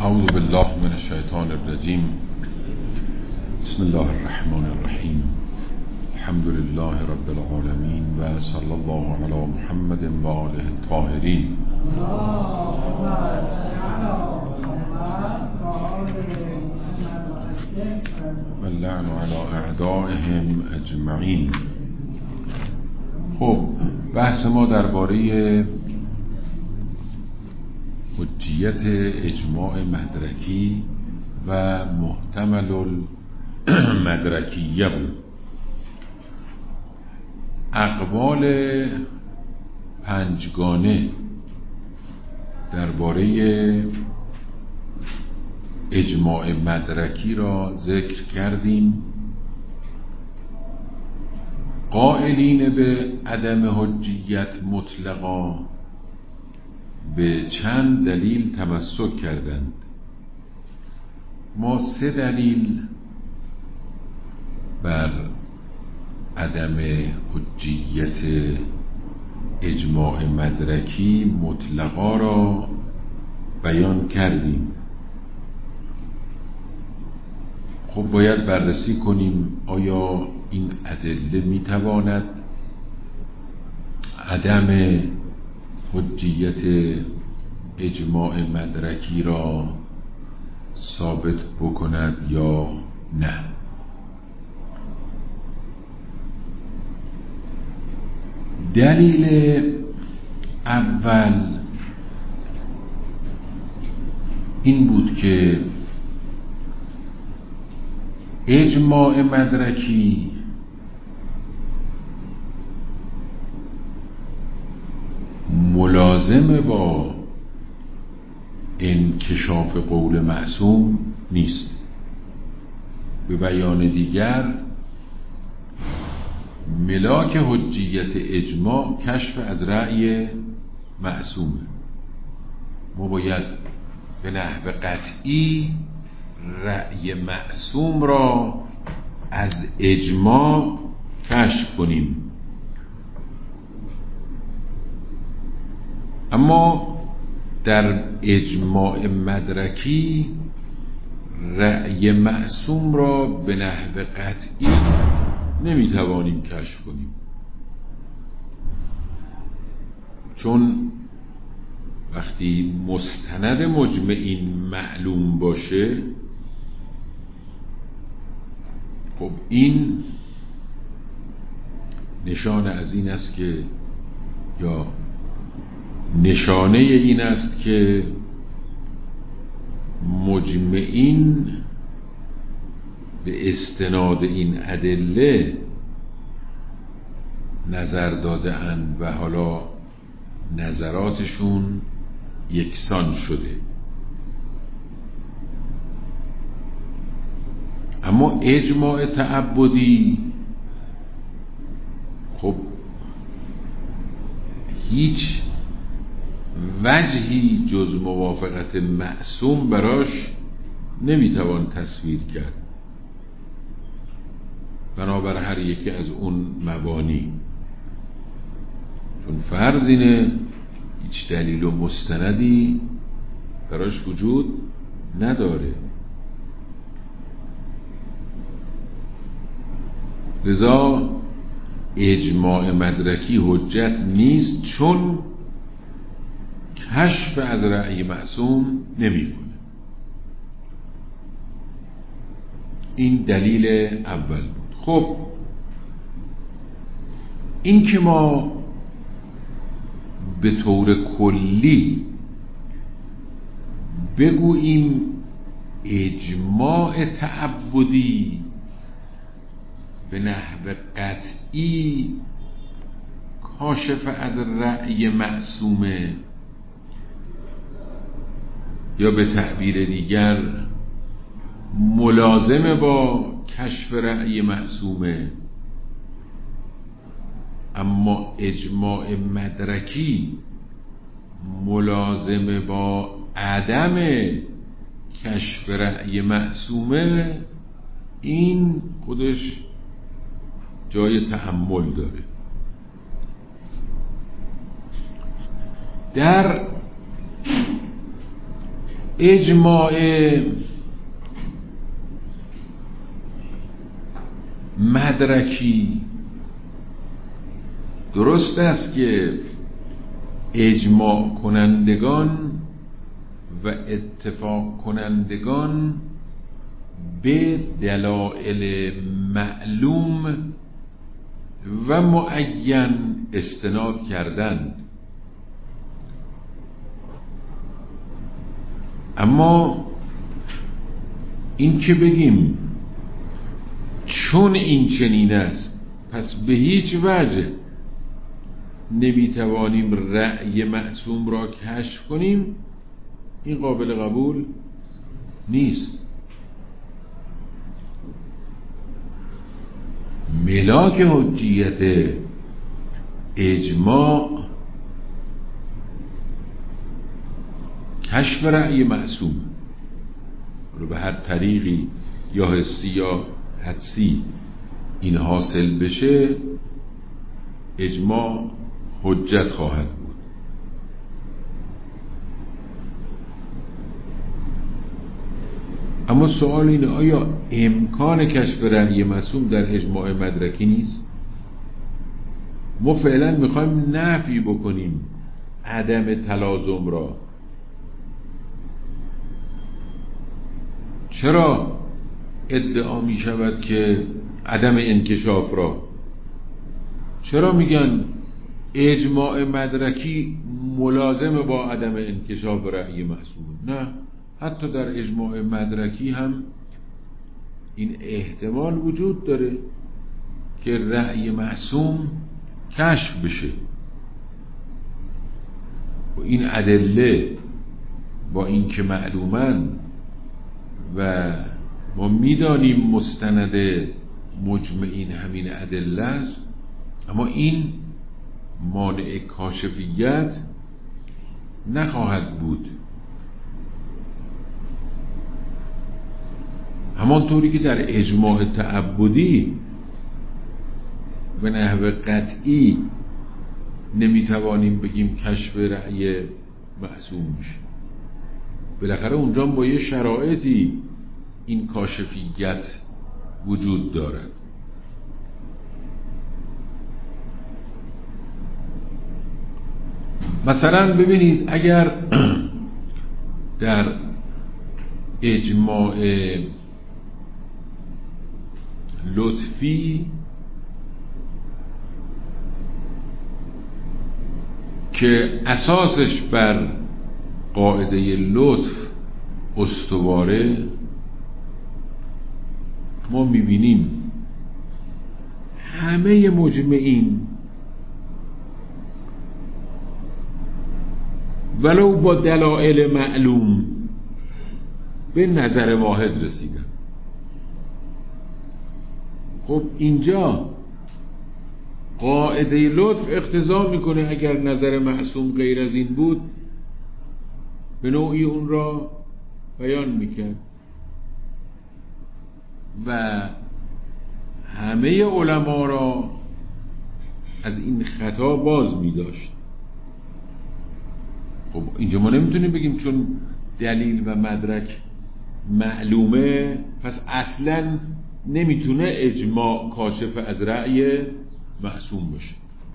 اعوذ بالله من الشیطان الرجیم. بسم الله الرحمن الرحیم. الحمد لله رب العالمین و صلی الله علی محمد و آله الطاهرین. و اللعن علی اعدائهم اجمعین. خب بحث ما درباره حجیت اجماع مدرکی و محتمل المدرکیه بود. اقوال پنجگانه درباره اجماع مدرکی را ذکر کردیم. قائلین به عدم حجیت مطلقا به چند دلیل تمسک کردند. ما 3 دلیل بر عدم حجیت اجماع مدرکی مطلقا را بیان کردیم. خب باید بررسی کنیم آیا این ادله میتواند عدم حجیت اجماع مدرکی را ثابت بکند یا نه. دلیل اول این بود که اجماع مدرکی ملازم با انکشاف قول معصوم نیست. به بیان دیگر ملاک حجیت اجماع کشف از رأی معصومه. ما باید به نحو قطعی رأی معصوم را از اجماع کشف کنیم. اما در اجماع مدرکی رأی معصوم را به نحو قطعی نمیتوانیم کشف کنیم، چون وقتی مستند مجمعین معلوم باشه، خب این نشانه از این است که یا نشانه این است که مجمعین به استناد این ادله نظر داده اند و حالا نظراتشون یکسان شده. اما اجماع تعبدی خب هیچ وجهی جز موافقت معصوم براش نمیتوان تصویر کرد، بنابر هر یکی از اون مبانی. چون فرض اینه هیچ دلیل و مستندی براش وجود نداره. لذا اجماع مدرکی حجت نیست، چون کشف از رأی معصوم نمی‌کنه. این دلیل اول بود. خب این که ما به طور کلی بگوییم اجماع تعبدی به نحو قطعی کاشف از رأی معصومه، یا به تعبیر دیگر ملازم با کشف رأی معصومه، اما اجماع مدرکی ملازم با عدم کشف رأی معصومه، این خودش جای تأمل داره. در اجماع مدرکی درست است که اجماع کنندگان و اتفاق کنندگان به دلایل معلوم و معین استناد کردند، اما این که بگیم چون این چنین است پس به هیچ وجه نمیتوانیم رأی معصوم را کشف کنیم، این قابل قبول نیست. ملاک حجیت اجماع کشف رأی معصوم رو به هر طریقی یا حسی یا حدسی این حاصل بشه، اجماع حجت خواهد بود. اما سوال اینه آیا امکان کشف رأی معصوم در اجماع مدرکی نیست؟ ما فعلا میخوایم نفی بکنیم عدم تلازم را. چرا ادعا می شود که عدم انکشاف را؟ چرا میگن اجماع مدرکی ملازم با عدم انکشاف رأی معصوم؟ نه، حتی در اجماع مدرکی هم این احتمال وجود داره که رأی معصوم کشف بشه. و این ادله با این که معلومن و ما میدانیم مستند مجمعین همین ادله است، اما این مانع کاشفیت نخواهد بود. همانطوری که در اجماع تعبدی به نحو قطعی نمیتوانیم بگیم کشف رأی معصوم میشه، بالاخره اونجا با یه شرایطی این کاشفیت وجود دارد. مثلا ببینید اگر در اجماع لطفی که اساسش بر قاعده لطف استواره، ما میبینیم همه مجمعین ولو با دلایل معلوم به نظر واحد رسیدن. خب اینجا قاعده لطف اقتضا میکنه اگر نظر معصوم غیر از این بود به نوعی اون را بیان میکرد و همه علما را از این خطا باز میداشت. خب اینجا ما نمیتونیم بگیم چون دلیل و مدرک معلومه پس اصلا نمیتونه اجماع کاشف از رأی معصوم باشه.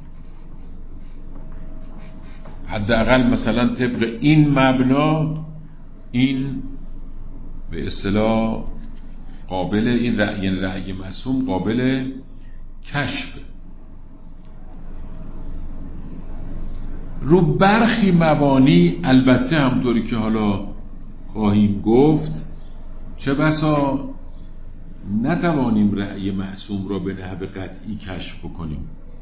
حداقل مثلا طبق این مبنا این به اصطلاح قابل، این رأی معصوم قابل کشف. رو برخی مبانی البته همطوری که حالا خواهیم گفت چه بسا نتوانیم رأی معصوم را به نحو قطعی کشف کنیم.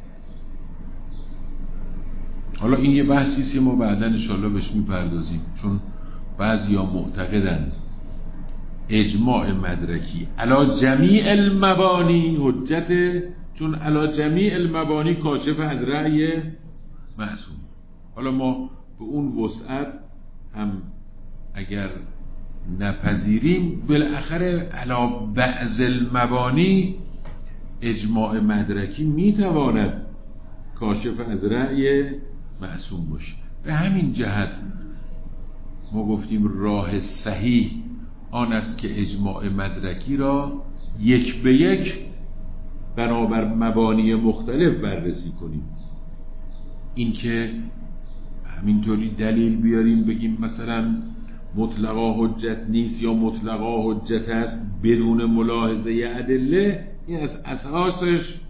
حالا این یه بحثیست که ما بعداً انشاءالله بهش میپردازیم، چون بعضیا معتقدن اجماع مدرکی علی جمیع المبانی حجت، چون علی جمیع المبانی کاشف از رأی معصوم. حالا ما به اون وسعت هم اگر نپذیریم بالاخره علی بعض المبانی اجماع مدرکی میتواند کاشف از رأی معصوم باشه. به همین جهت ما گفتیم راه صحیح آن است که اجماع مدرکی را یک به یک بنابر مبانی مختلف بررسی کنیم. این که همینطوری دلیل بیاریم بگیم مثلا مطلقا حجت نیست یا مطلقا حجت است بدون ملاحظه ادله، این از اساسش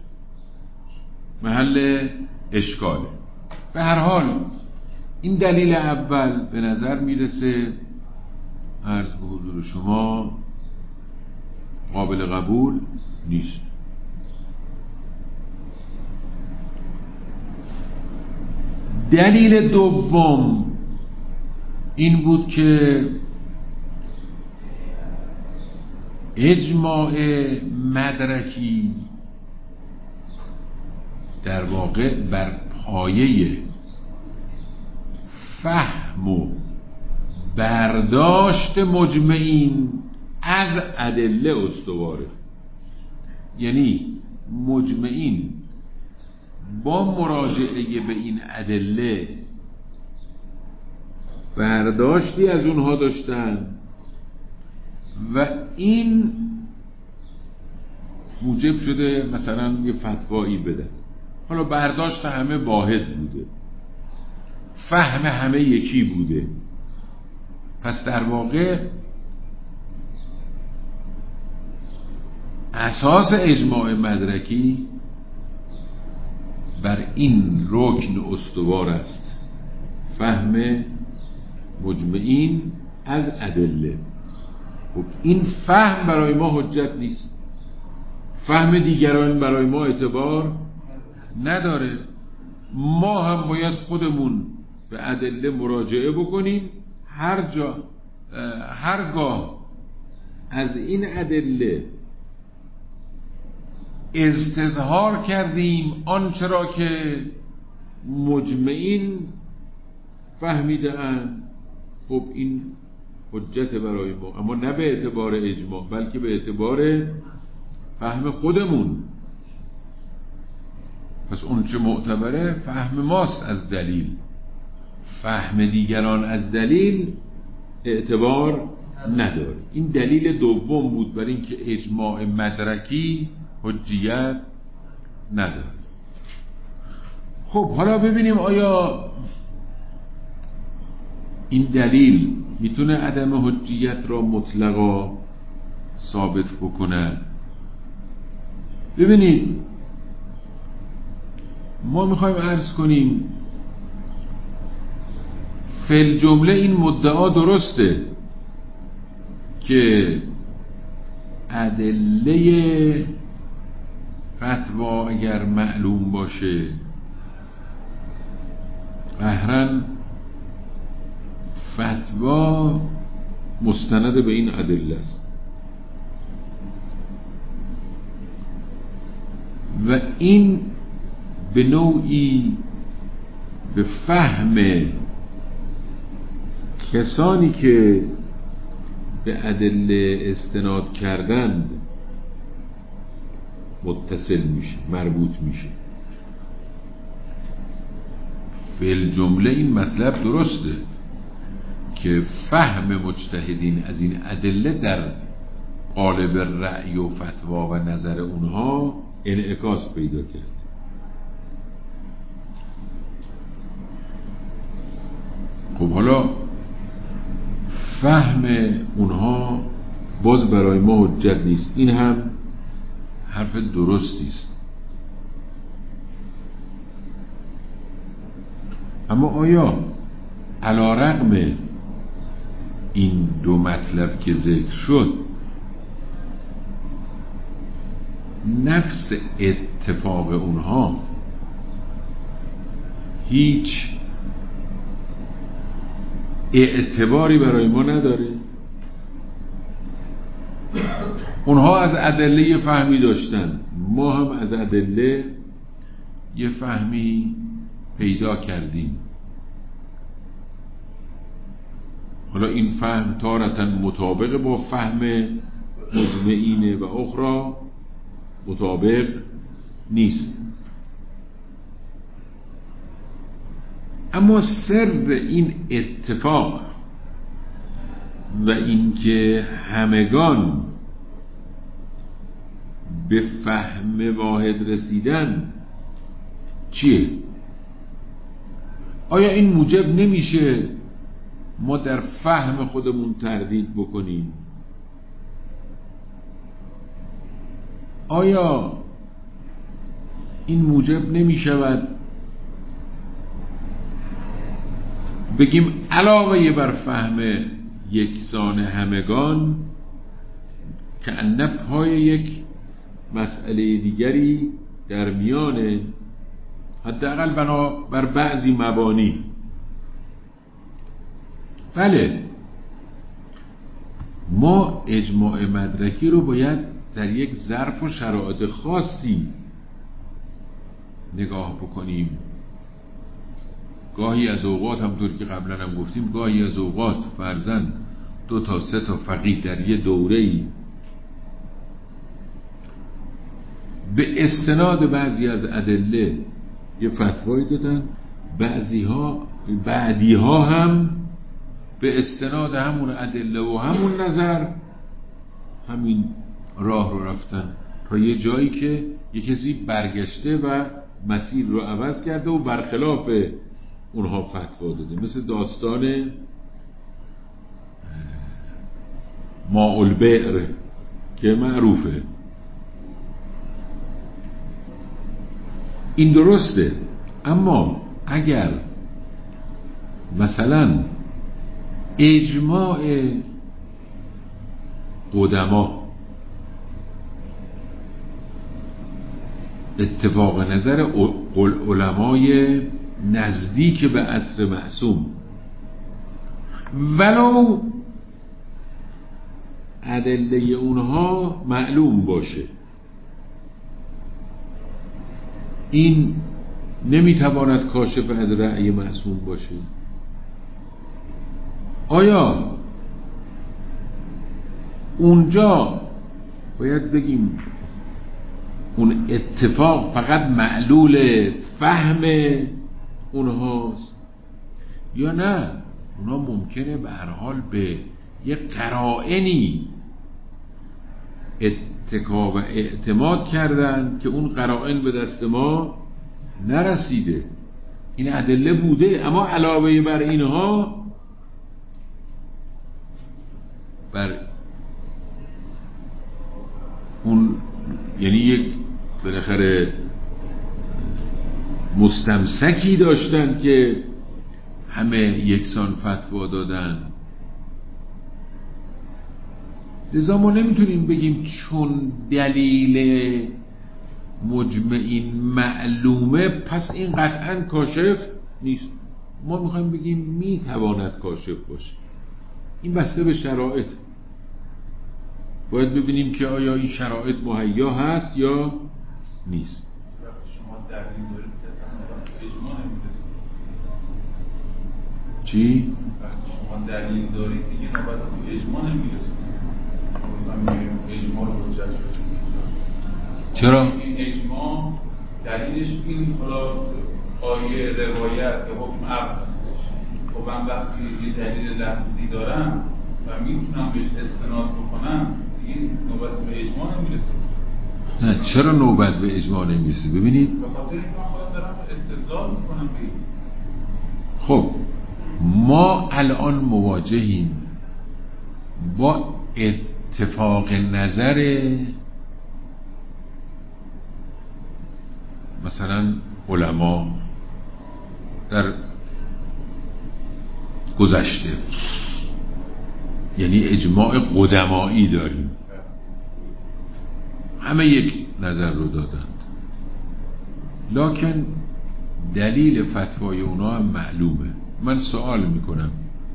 محل اشکاله. به هر حال این دلیل اول به نظر میرسه عرض به حضور شما قابل قبول نیست. دلیل دوم این بود که اجماع مدرکی در واقع بر پایه فهم و برداشت مجمعین از ادله استواره. یعنی مجمعین با مراجعه به این ادله برداشتی از اونها داشتن و این موجب شده مثلا یه فتوایی بدن. حالا برداشت همه واحد بوده، فهم همه یکی بوده، پس در واقع اساس اجماع مدرکی بر این رکن استوار است، فهم مجمعین از ادله. خب این فهم برای ما حجت نیست، فهم دیگران برای ما اعتبار نداره. ما هم باید خودمون به ادله مراجعه بکنیم. هرگاه از این ادله استظهار کردیم آنچه را که مجمعین فهمیده اند، خب این حجت برای ما، اما نه به اعتبار اجماع بلکه به اعتبار فهم خودمون. پس اون چه معتبره فهم ماست از دلیل، فهم دیگران از دلیل اعتبار نداره. این دلیل دوم بود برای اینکه اجماع مدرکی حجیت نداره. خب حالا ببینیم آیا این دلیل میتونه عدم حجیت را مطلقا ثابت بکنه. ببینید ما میخوایم عرض کنیم فی الجمله این مدعا درسته که ادله فتوا اگر معلوم باشه قهرن فتوا مستند به این ادله است و این به نوعی به فهم کسانی که به ادله استناد کردند متصل میشه، مربوط میشه. فی الجمله این مطلب درسته که فهم مجتهدین از این ادله در قالب رأی و فتوا و نظر اونها انعکاس پیدا کرد. خب حالا فهم اونها باز برای ما حجت نیست. این هم حرف درستی است. اما آیا علی رغم این دو مطلب که ذکر شد نفس اتفاق اونها هیچ اعتباری برای ما نداره؟ اونها از ادله یه فهمی داشتن، ما هم از ادله یه فهمی پیدا کردیم. حالا این فهم تارتاً مطابق با فهم مجمعینه و اخرى مطابق نیست. اما سر این اتفاق و اینکه همگان به فهم واحد رسیدن چیه؟ آیا این موجب نمیشه ما در فهم خودمون تردید بکنیم؟ آیا این موجب نمیشود بگیم علاوه بر فهم یکسان همگان که ان پای یک مسئله دیگری در میانه، حداقل بنا بر بعضی مبانی؟ بله، ما اجماع مدرکی رو باید در یک ظرف و شرایط خاصی نگاه بکنیم. گاهی از اوقات، همونطور که قبلا هم گفتیم، گاهی از اوقات فرضاً 2 تا 3 تا فقیه در یه دوره‌ای به استناد بعضی از ادله یه فتوایی دادن، بعدی‌ها هم به استناد همون ادله و همون نظر همین راه رو رفتن تا یه جایی که یه کسی برگشته و مسیر رو عوض کرده و برخلاف اونها فتوا داده. مثل داستان ماء البئر که معروفه. این درسته، اما اگر مثلا اجماع قدما، اتفاق نظر علمای نزدیک به عصر معصوم، ولو ادله اونها معلوم باشه، این نمیتواند کاشف از رأی معصوم باشه. آیا اونجا باید بگیم اون اتفاق فقط معلول فهم اونهاست، یا نه اونا ممکنه به هر حال به یک قرائنی اتکا و اعتماد کردن که اون قرائن به دست ما نرسیده، این ادله بوده، اما علاوه بر اینها بر اون، یعنی یک بالاخره مستمسکی داشتن که همه یکسان فتوا دادن. لذا ما نمیتونیم بگیم چون دلیل مجمعین معلومه پس این قطعا کاشف نیست. ما میخوایم بگیم میتواند کاشف باشه. این بسته به شرایط، باید ببینیم که آیا این شرایط مهیا هست یا نیست. شما دلیل دارید که اصلا اجماع نمیرسید. چی؟ شما دلیل دارید دیگه نوبت تو اجماع نمیرسید. اجماع رو حجت شد. چرا؟ این اجماع دلیلش این خدا آیه روایت که حکم عقل هستش. خب من وقتی یه دلیل لفظی دارم و میتونم بهش استناد بکنم دیگه نوبت به اجماع نمیرسه. نه، چرا نوبت به اجماع نمیرسه؟ ببینید، به خاطر اینکه من خودم دارم استدلال میکنم به این. خب ما الان مواجهیم با اتفاق نظر مثلا علما در گذشته، یعنی اجماع قدمایی داریم، همه یک نظر رو دادند، لکن دلیل فتوای اونا هم معلومه. من سوال میکنم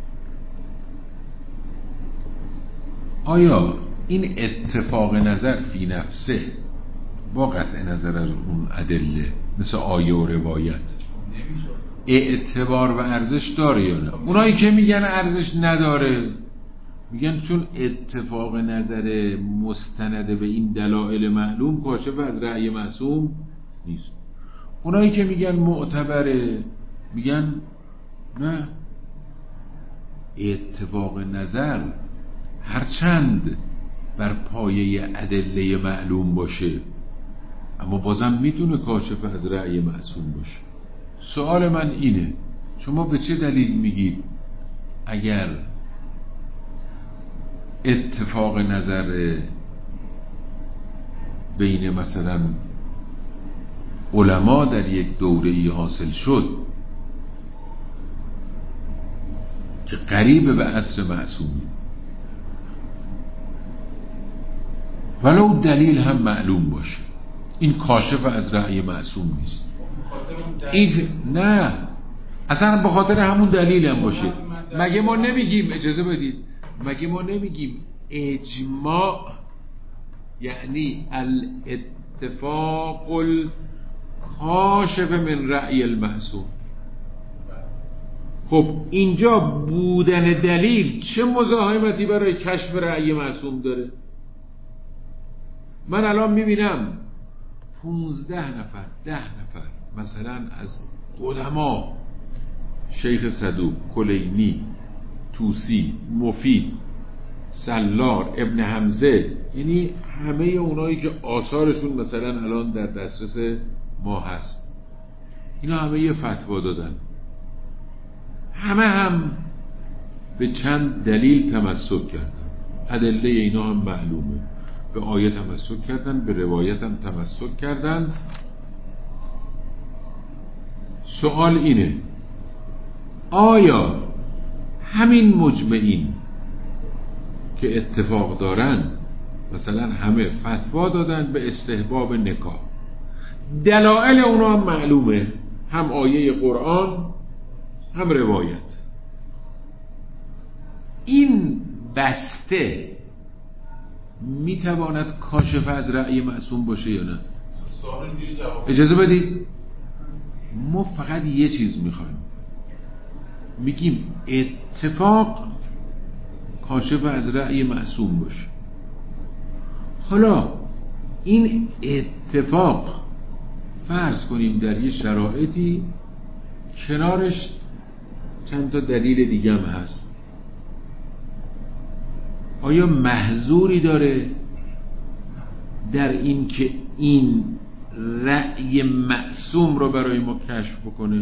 آیا این اتفاق نظر فی نفسه با قطع نظر از اون ادله مثل آیه و روایت اعتبار و ارزش داره یا نه؟ اونایی که میگن ارزش نداره میگن چون اتفاق نظر مستند به این دلایل معلوم کاشف از رأی معصوم نیست. اونایی که میگن معتبره میگن نه، اتفاق نظر هرچند بر پایه ادله معلوم باشه اما بازم میتونه کاشف از رأی معصوم باشه. سوال من اینه شما به چه دلیل میگید اگر اتفاق نظر بین مثلا علما در یک دوره‌ای حاصل شد که قریب به عصر معصومی ولو دلیل هم معلوم باشه این کاشف از رأی معصوم نیست؟ این نه اصلا به خاطر همون دلیل هم باشه. مگه ما نمیگیم اجازه بدید مگه ما نمیگیم اجماع یعنی الاتفاق الکاشف من رأی المعصوم؟ خب اینجا بودن دلیل چه مزاحمتی برای کشف رأی معصوم داره؟ من الان میبینم 15 نفر 10 نفر مثلا از علما شیخ صدوق، کلینی، توسی، مفید، سلار، ابن حمزه، یعنی همه اونایی که آثارشون مثلا الان در دسترس ما هست اینا همه یه فتوا دادن، همه هم به چند دلیل تمسک کردن، ادله اینا هم معلومه، به آیه تمسک کردن، به روایت هم تمسک کردن. سوال اینه آیا همین مجمعین که اتفاق دارن مثلا همه فتوا دادن به استحباب نکاح، دلائل اونا هم معلومه، هم آیه قرآن هم روایت، این بسته میتواند کاشف از رأی معصوم باشه یا نه؟ اجازه بدید ما فقط یه چیز میخوایم، میگیم اتفاق کاشف از رأی معصوم باشه. حالا این اتفاق فرض کنیم در یه شرایطی کنارش چند تا دلیل دیگه هم هست، آیا محظوری داره در این که این رأی معصوم رو برای ما کشف بکنه؟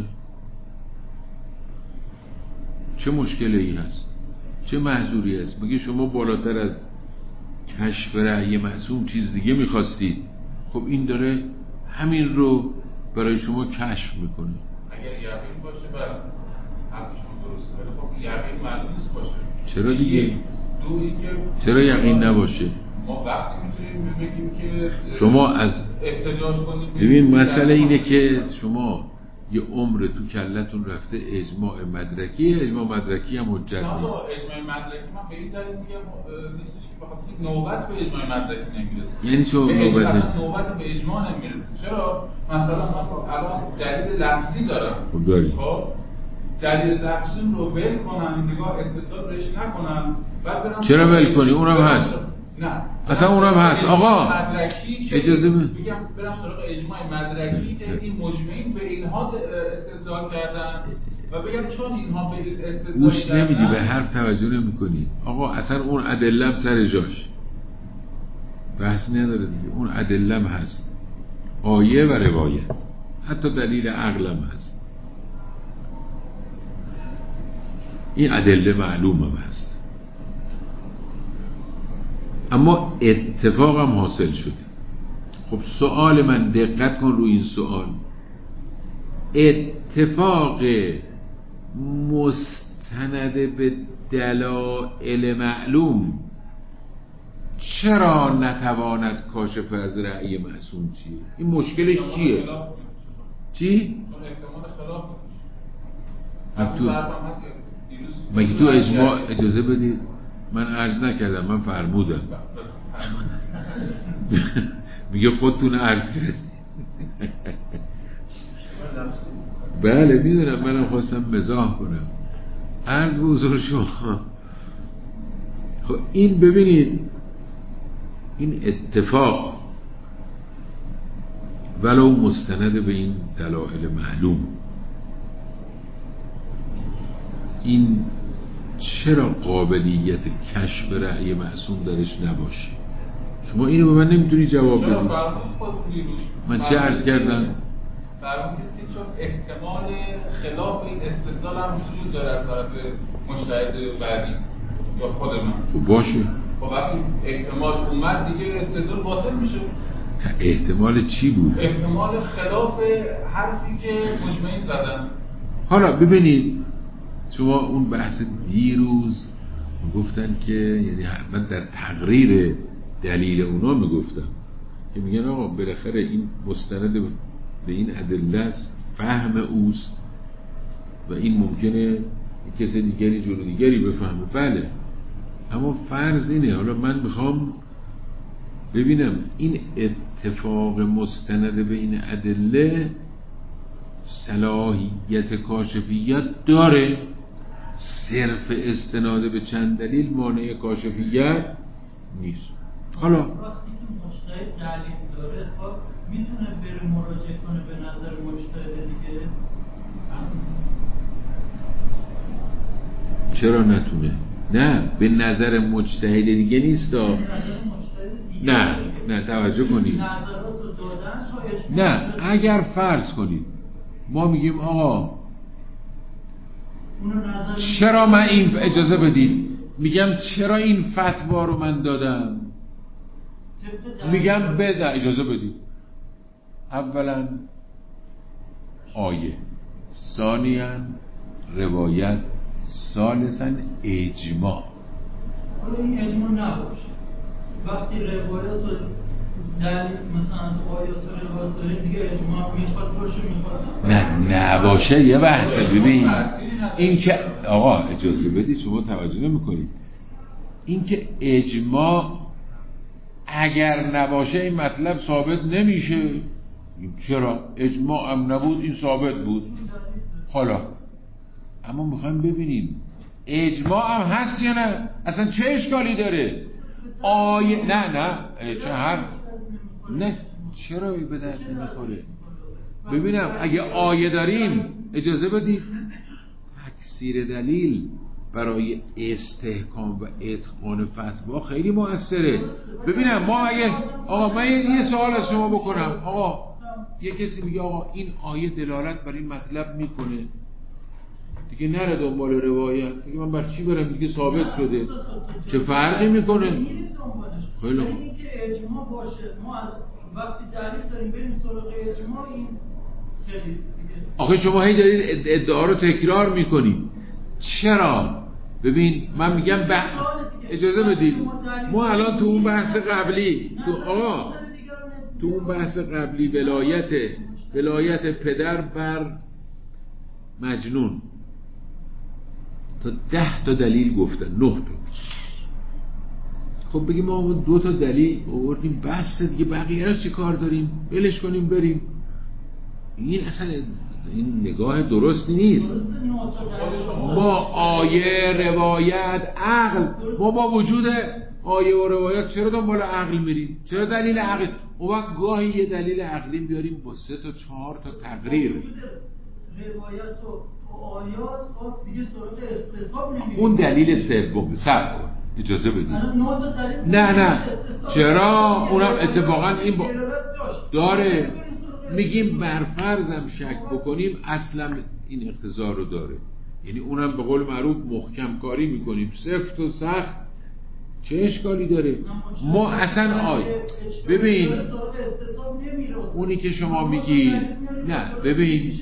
چه مشکلی هست؟ چه محظوری هست؟ مگه شما بالاتر از کشف رأی معصوم چیز دیگه میخواستید؟ خب این داره همین رو برای شما کشف میکنه. اگر یقین باشه بله حرفشون درسته، ولی خب یقین معلوم نیست باشه. چرا دیگه؟ که چرا یقین نباشه؟ ما وقتی میتونیم بگیم که شما از احتجاج کنیم. ببین مسئله اینه که شما یه عمر تو کلتون رفته اجماع مدرکی، اجماع مدرکی هم حجت نیست. اجماع مدرکی من به این دلیل میگم نیستش که بخاطر نوبت به اجماع مدرکی نمیرسه. یعنی چه نوبت به اجماع نمیرسه؟ چرا؟ مثلا من الان دلیل لفظی دارم. خب دلیل لفظی رو ول کنم، نگاه استدلال بهش نکنم، بعد برم چرا ول کنی؟ اونم هست. نه اصلا اونم هست. آقا اجازه بگم برم سراغ اجماع مدرکی که این مجمعین به اینها استدلال کردن و بگم چون اینها به استدلال گوش نمیدی، به حرف توجه نمی‌کنی. آقا اصلا اون ادله سر جاش بحث نداره دیگه، اون ادله هست، آیه و روایت، حتی دلیل عقلم هست، این ادله معلومه هست، اما اتفاقم حاصل شده. خب سوال من، دقت کن روی این سوال، اتفاق مستند به دلائل معلوم چرا نتواند کاشف از رأی معصوم چیه؟ این مشکلش چیه؟ چی؟ مگه تو اجماع اجازه بدید من عرض نکردم، من فرمودم. میگه خودتون عرض کرد. بله میدونم، منم خواستم مزاح کنم، عرض به حضور شما. خب این ببینید، این اتفاق ولو مستند به این دلائل معلوم، این چرا قابلیت کشف رأی معصوم درش نباشه؟ شما اینو به من نمیتونی جواب بدی. من چه عرض کردم؟ فرمودید که چون احتمال خلاف این استدلال هم وجود داره از طرف مجتهد بعدی یا خود من. خب باشه. خب وقتی احتمال اومد دیگه استدلال باطل میشه. احتمال چی بود؟ احتمال خلاف حرفی که مجمعین زدن. حالا ببینید شما اون بحث دیروز گفتن که یعنی من در تقریر دلیل اونا میگفتم که میگن آقا بالاخره این مستند به این ادله است، فهم اوست و این ممکنه کسی دیگری جور دیگری بفهمه. بله، اما فرض اینه، حالا من میخوام ببینم این اتفاق مستند به این ادله صلاحیت کاشفیت داره؟ صرف استناد به چند دلیل مانع کاشفیت نیست. حالا وقتی که مجتهد دلیل داره خب میتونه بره مراجعه کنه به نظر مجتهد دیگه؟ چرا نتونه؟ نه، به نظر مجتهد دیگه نیست. نه توجه کنید. نه، اگر فرض کنید ما میگیم آقا چرا من این اجازه بدید، میگم چرا این فتوا رو من دادم، میگم بده اجازه بدید. اولا آیه، ثانیاً روایت، ثالثاً اجماع. حالا این اجماع نباشه، وقتی روایت و دلیل مثلا از آیات و روایت داریم دیگه اجماع میخواد باشه میخواد نباشه یه بحثه. ببین این که آقا اجازه بدید، شما توجه نمی‌کنید، این که اجماع اگر نباشه این مطلب ثابت نمیشه. چرا؟ اجماع هم نبود این ثابت بود. حالا اما میخوایم ببینیم اجماع هم هست یا نه، اصلا چه اشکالی داره؟ آیه نه چه هر نه چرا به درد نمیخوره؟ ببینم اگه آیه داریم اجازه بدید تکثیر دلیل برای استحکام و اتقان فتوا خیلی مؤثره. ببینم ما اگه آقا من یه سوال از شما بکنم، آقا یه کسی میگه آقا این آیه دلالت بر این مطلب میکنه دیگه، نره دنبال روایت، دیگه من بر چی برم دیگه ثابت شده، چه فرقی میکنه؟ خیلی خوب. اینکه اجماع باشه، ما از وقتی دلیل داریم بریم سراغ اجماع، این خیلی آخه شما هی دارید ادعا رو تکرار میکنید. چرا؟ ببین من میگم اجازه بدید، ما الان تو اون بحث قبلی تو اون بحث قبلی ولایت پدر بر مجنون تا 10 تا دلیل گفتن، 9 تا. خب بگیم ما 2 تا دلیل آوردیم بس دیگه، بقیه رو چی کار داریم؟ ولش کنیم بریم. این اصلا این نگاه درستی نیست. ما آیه، روایت، عقل، ما با وجود آیه و روایت چرا دنبال عقل میریم؟ چرا دلیل عقل؟ اون وقت گاهی یه دلیل عقلی بیاریم با 3 تا 4 تا تقریر. روایت و آیات خب دیگه سراغ استصحاب نمیریم. اون دلیل سوم. صبر کن اجازه بدید. نه چرا؟ اونم اتفاقا این داره. میگیم برفرضم شک بکنیم اصلا این اقتضا رو داره، یعنی اونم به قول معروف محکم کاری میکنیم، سفت و سخت، چه اشکالی داره؟ ما اصلا ببین اونی که شما میگی نه، ببین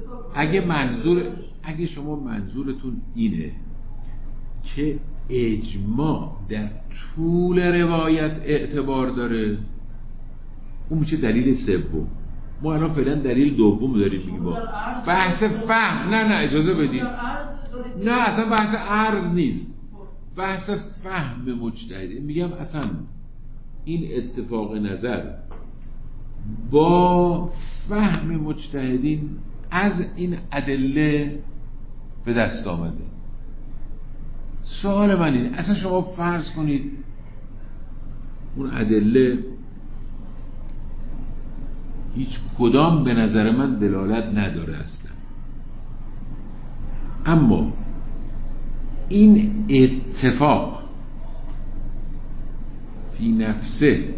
اگه شما منظورتون اینه که اجماع در طول روایت اعتبار داره، اون میشه دلیل سوم. ما الان فعلا دلیل دوم داریم میگیم با بحث فهم. نه اجازه بدید، نه اصلا بحث عرض نیست، بحث فهم مجتهدین. میگم اصلا این اتفاق نظر با فهم مجتهدین از این ادله به دست آمده. سوال من اینه، اصلا شما فرض کنید اون ادله هیچ کدام به نظر من دلالت نداره اصلا، اما این اتفاق فی نفسه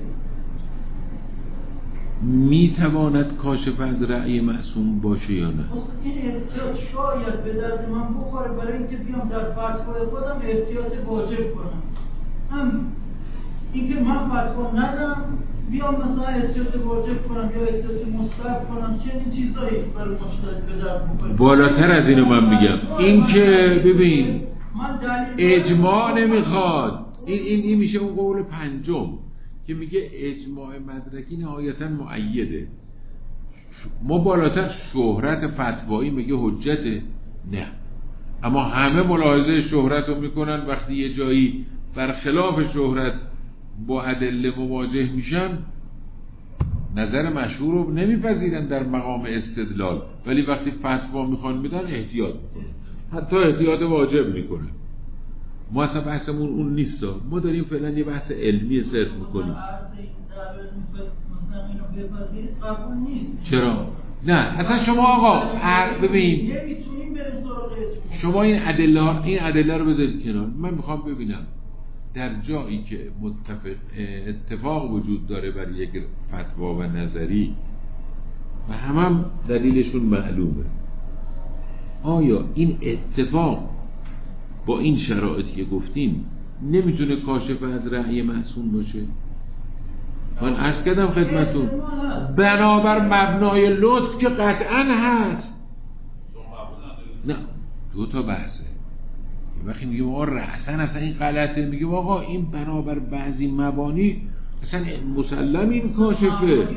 میتواند کاشف از رأی معصوم باشه یا نه؟ این احتیاط شاید به درد من بخوره برای اینکه بیام در فتوای خودم احتیاط واجب کنم. هم اینکه من فتوا ندم بیام مثلا احتیاط واجب کنم یا احتیاط مستحب کنم، چنین چیزایی برای مشتری به درد بخوره. بالاتر از اینو من میگم، این که ببین اجماع نمیخواد. این میشه اون قول پنجم که میگه اجماع مدرکی نهایتا مؤیده. ما بالاتر شهرت فتوایی میگه حجته؟ نه، اما همه ملاحظه شهرت رو میکنن. وقتی یه جایی برخلاف شهرت با ادله مواجه میشن نظر مشهور رو نمیپذیرن در مقام استدلال، ولی وقتی فتوا میخوان میدن احتیاط میکنن، حتی احتیاط واجب میکنن. ما اصلا بحثمون اون نیست، ما داریم فعلا یه بحث علمی صرف میکنیم. چرا؟ نه اصلا شما آقا ببین، شما این ادله رو بذارید کنار. من میخوام ببینم در جایی که اتفاق وجود داره برای یک فتوا و نظری و هم دلیلشون معلومه، آیا این اتفاق با این شرایطی که گفتیم نمیتونه کاشف از رأی معصوم باشه؟ من عرض کردم خدمتون بنابر مبنای لطف که قطعا هست. نه دو تا بحثه. وقتی میگیم آقا رأسن اصلا این غلطه، میگیم آقا این بنابر بعضی مبانی اصلا مسلم این کاشفه.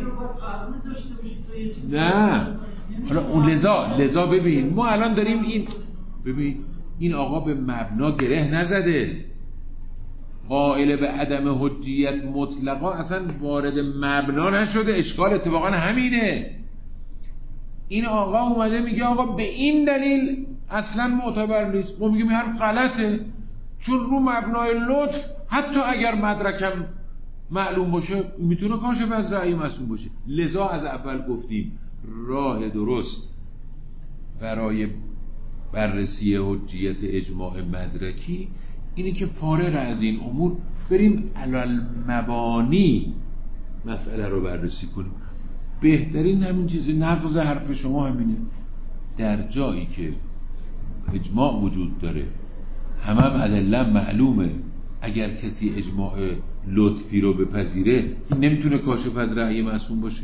نه حالا اون لذا ببین ما الان داریم این آقا به مبنا گره نزده، قائل به عدم حجیت مطلقا اصلا وارد مبنا نشده. اشکال اتفاقا همینه. این آقا اومده میگه آقا به این دلیل اصلا معتبر نیست. ما میگیم حرف غلطه، چون رو مبنای لطف حتی اگر مدرکم معلوم باشه میتونه کاشف از رأی معصوم باشه. لذا از اول گفتیم راه درست برای بررسی حجیت اجماع مدرکی اینه که فارغ از این امور بریم علل مبانی مسئله رو بررسی کنیم. بهترین همین چیزی نقض حرف شما همینه. در جایی که اجماع وجود داره هم ادله معلومه، اگر کسی اجماع لطفی رو بپذیره این نمیتونه کاشف از رأی معصوم باشه.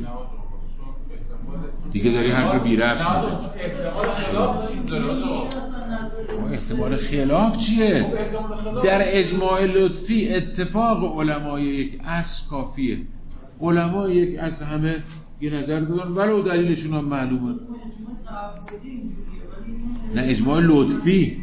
دیگه داری حرف بی ربط احتمال خلاف چیه؟ در اجماع لطفی اتفاق علمای یک اصل کافیه. علمای یک اصل همه یه نظر دارن ولو دلیلشون هم معلومه. نه اجماع لطفی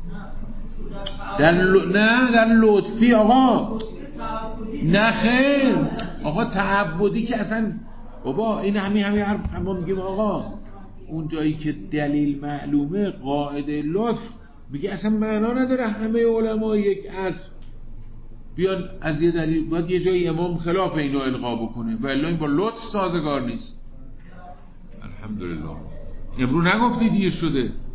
در لطفی آقا، نه خیر آقا تعبدی که اصلا بابا این همین حرف ما میگیم آقا اون جایی که دلیل معلومه قاعده لطف میگه اصلا معنا نداره همه علما یک اصل بیان از یه دلیل باید یه جایی امام خلاف اینو القا بکنه و الا این با لطف سازگار نیست. الحمدلله امرو نگفتی دیر شده.